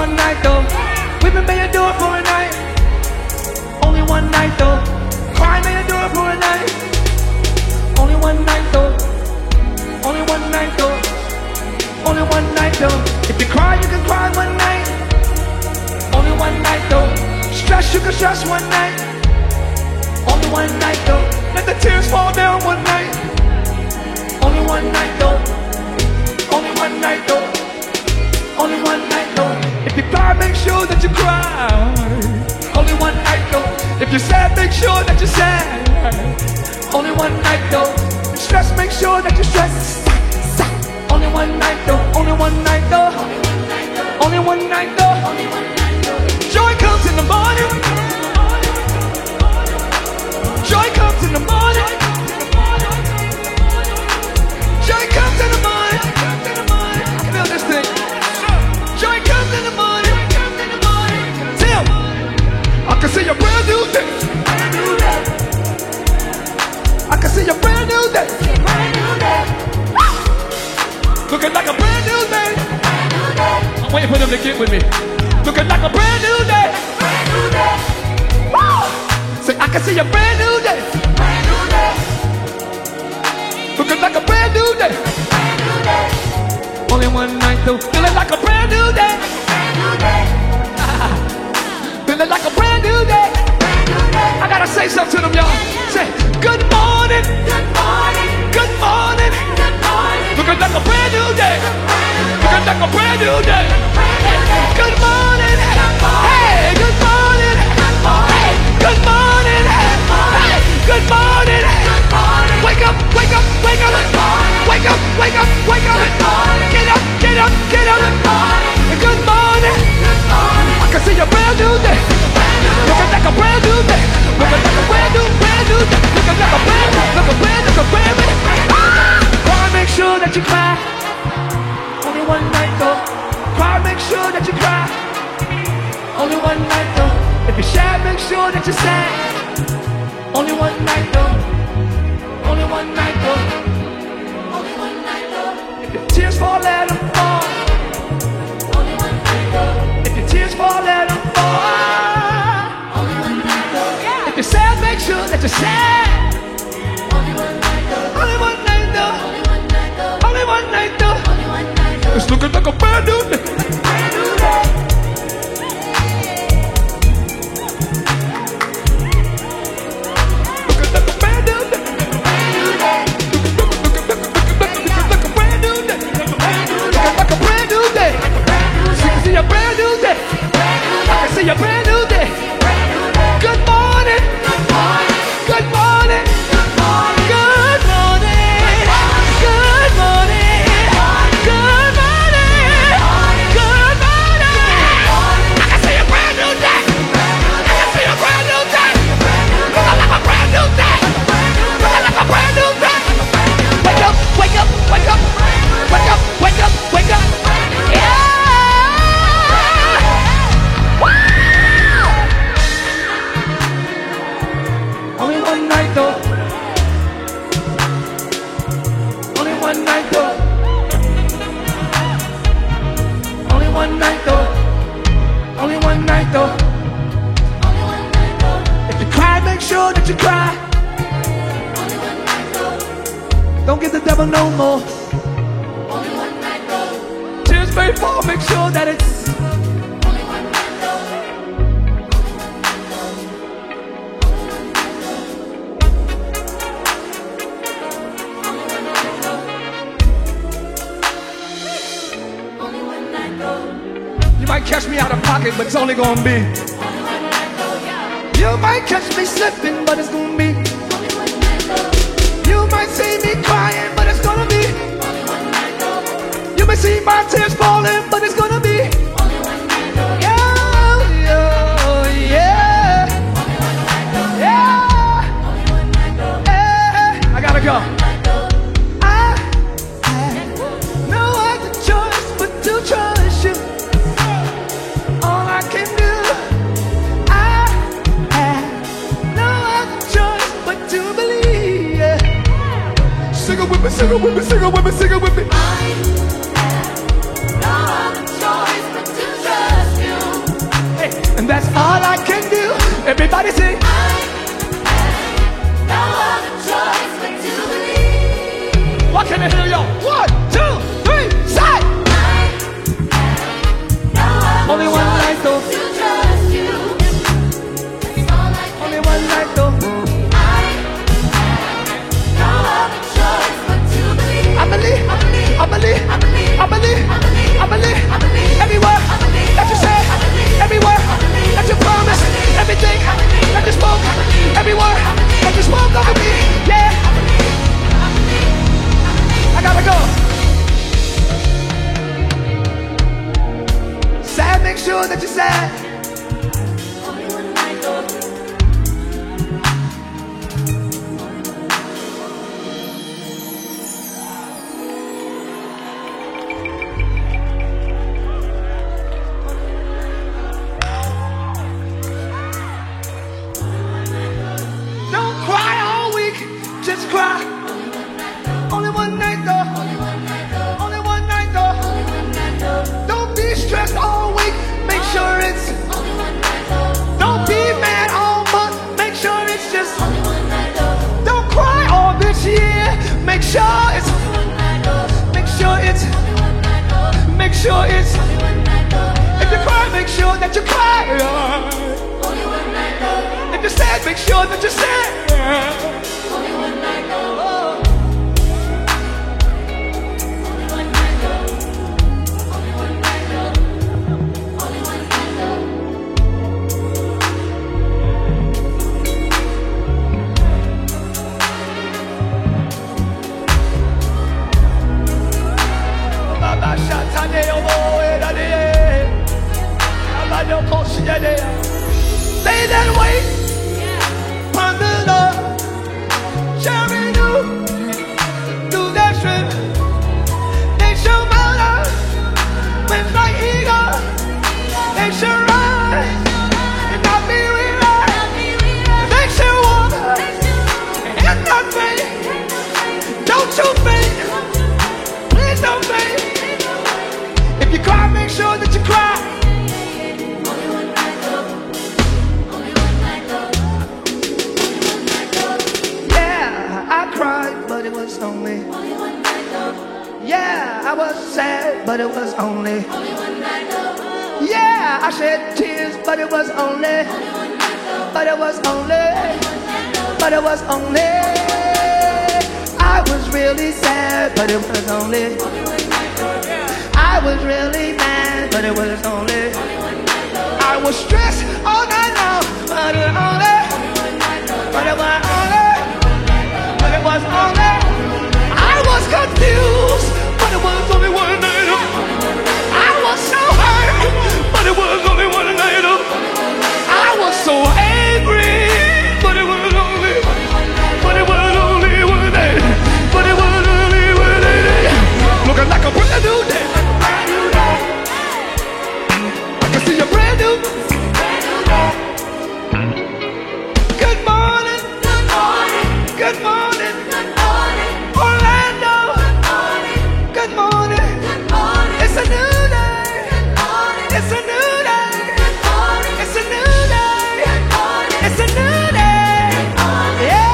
one night though. We've been made to do it for a night. Only one night though. Cry made to do it for a night. Only one night though. Only one night though. Only one night though. If you cry, you can cry one night. Only one night though. Stress, you can stress one night. Only one night though. Let the tears fall down one night. Only one night though. Only one night though. Only one night though. If you cry, make sure that you cry. Only one night though. If you're sad, make sure that you're sad. Only one night though. Stress, make sure that you stress. Only one night though. Only one night though. Only one night though. Joy comes in the morning. Joy comes in the morning. Joy comes in the morning. Feel this thing. Joy comes in the morning. Tim, I can see a brand new day. I can see a brand new day. Looking like a brand new day. I'm waiting for them to get with me. Looking like a brand new day. Say, I can see a brand new day. Looking like a brand new day. Only one night though. Feeling like a brand new day. Feeling like a brand new day. I gotta say something to them, y'all. Say, good morning. Good morning. Good morning. Good morning. Looking like a brand new day. Looking like a brand new day. Good morning. Hey, good morning. Hey, good morning. Hey, good morning. Wake up, wake up, wake up. Wake up, wake up, wake up. Get up, get up, get up. Good morning. I can see a brand new day. Looking like a brand new day. Looking like a brand new day. Looking like a brand new. Cry, make sure that you cry. Only one night though. Cry, make sure that you cry. Only one night though. If you're sad, make sure that you're sad. Only one night though. Only one night though. Only one night though. If your tears fall, let them fall. Only one night though. If your tears fall, let them fall. Only one night though. If you're sad, make sure that you're sad. Only one night though. Only one night though. Only one night though. Only one night though. Only one night though. It's looking like a brand new day. Brand new day. A brand new day. I can see a brand new day. Good morning. Good morning. Good morning. Good morning. Good morning. Good morning. Good morning. Good morning. I can see a brand new day. I can see a brand new day. Looking like a brand new day. Looking like a brand new day. Wake up, wake up, wake up. Wake up, wake up, wake up. Yeah. Only one night though. Only one night though. Only one night though. Only one night though. Only one night though. If you cry, make sure that you cry. Only one night though. Don't give the devil no more. Only one night though. Tears may fall, make sure that it's. You might catch me out of pocket, but it's only gonna be. You might catch me slipping, but it's gonna be. You might see me crying, but it's gonna be. You may see my tears falling, but it's gonna be. Yeah, yeah, yeah. Yeah. I gotta go. I have no other choice but to trust you. All I can do. I have no other choice but to believe. Yeah. Sing it with me, sing it with me, sing it with me, sing it with me. I have no other choice. make sure that you're sad. Only one night though. Don't cry all week, just cry. Only one night though. Only one night though. Don't be stressed all week, make sure it's. Don't be mad all month, make sure it's just. Don't cry all this year, make sure it's. Make sure it's. Make sure it's. If you cry, make sure that you cry. If you're sad, make sure that you're sad. They that wait upon the Lord shall renew their strength. They shall mount up with like eagles. They shall run and not be weary. They shall walk and not faint. Don't you faint. Please don't faint. If you cry, make sure that you cry. But it was only one night though. Yeah, I was sad, but it was only one night though. Yeah, I shed tears, but it was only one night though. But it was only but it was only. I was really sad, but it was only one night though. I was really mad, but it was only one night though. I was stressed all night long, but it only but it was only. But it was only, I was confused, but it was only one night. I was so hurt, but it was only one night. I was so angry, but it was only one night. But it was only one night. Looking like a brand new day. I can see a brand new day. Good morning. Good morning. Orlando. Good morning. It's a new day. It's a new day. It's a new day. It's a new day. Yeah.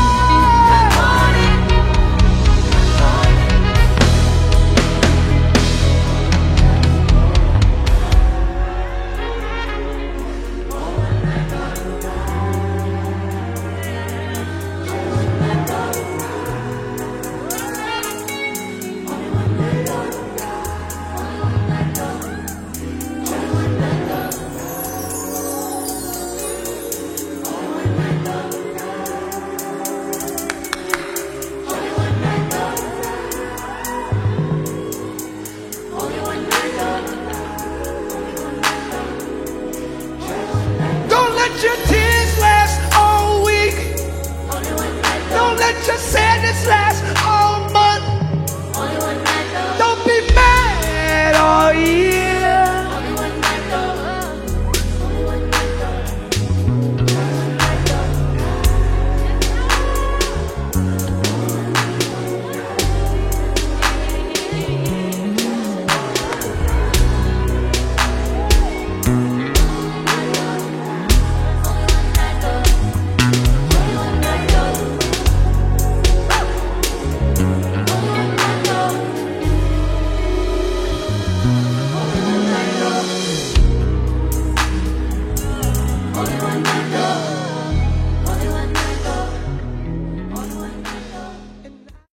Your tears last all week. Don't let your sadness last.